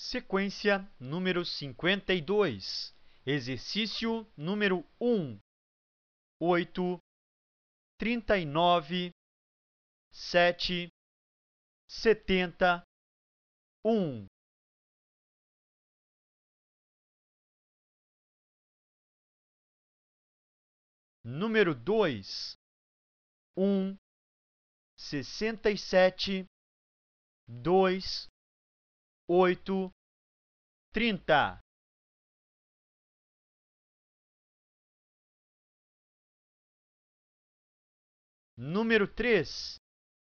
Sequência número 52, exercício número 1, 8, 39, 7, 70, 1. Número 2, 1, 67, 2, 8, 30. Número 3,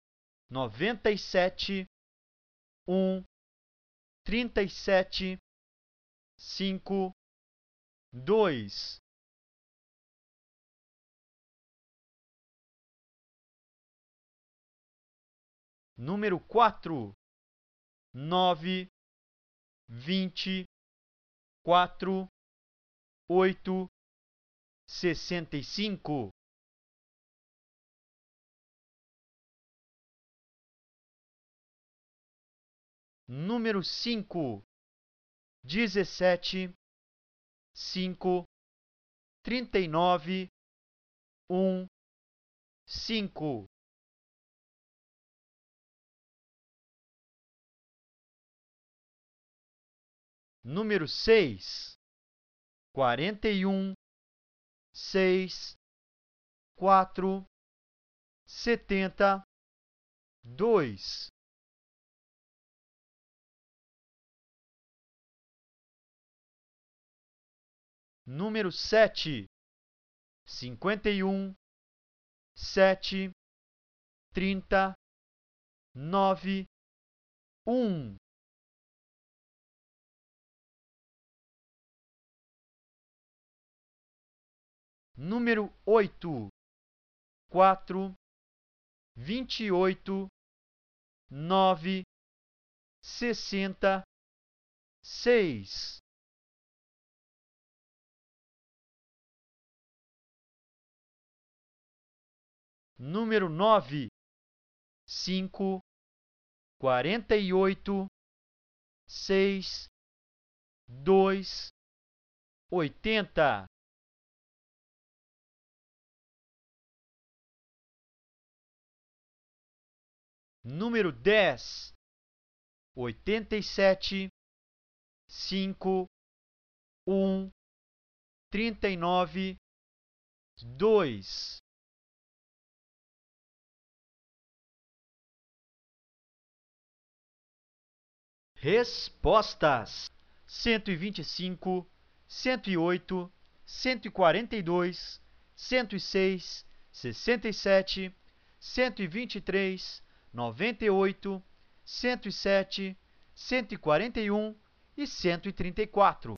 97, 1, 37, 5, 2. Número 4, 9, 20, 4, 8, 65. Número 5, 17, 5, 39, 1, 5. Número 6, 41, 6, 4, 70, 2. Número 7, 51, 7, 30, 9, 1. Número 8, 4, 28, 9, 60, 6. Número 9, 5, 48, 6, 2, 80. Número 10, 87, 5, 1, 39, 2. Respostas: 125, 108, 142, 106, 67, 123, 98, 107, 141 e 134.